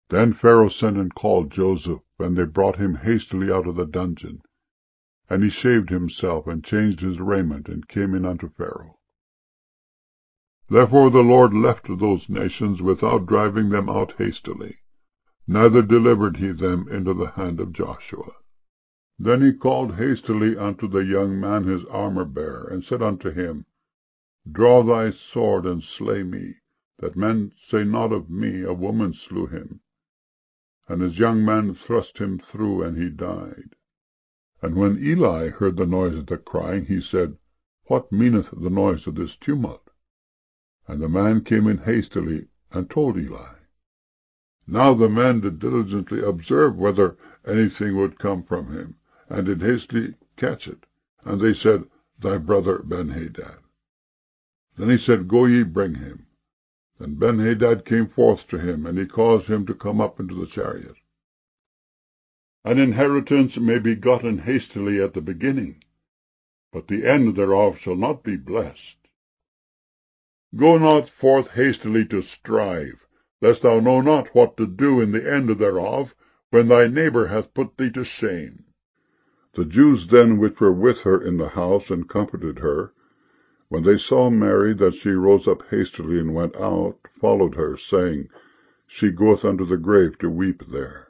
Then Pharaoh sent and called Joseph, and they brought him hastily out of the dungeon. And he shaved himself, and changed his raiment, and came in unto Pharaoh. Therefore the Lord left those nations without driving them out hastily, neither delivered he them into the hand of Joshua. Then he called hastily unto the young man his armor-bearer, and said unto him, Draw thy sword, and slay me, that men say not of me, A woman slew him. And his young man thrust him through, and he died. And when Eli heard the noise of the crying, he said, What meaneth the noise of this tumult? And the man came in hastily, and told Eli. Now the men did diligently observe whether anything would come from him, and did hastily catch it. And they said, Thy brother Benhadad. Then he said, Go ye, bring him. Then Benhadad came forth to him, and he caused him to come up into the chariot. An inheritance may be gotten hastily at the beginning, but the end thereof shall not be blessed. Go not forth hastily to strive, lest thou know not what to do in the end thereof, when thy neighbor hath put thee to shame. The Jews then which were with her in the house, and comforted her, when they saw Mary, that she rose up hastily and went out, followed her, saying, She goeth unto the grave to weep there.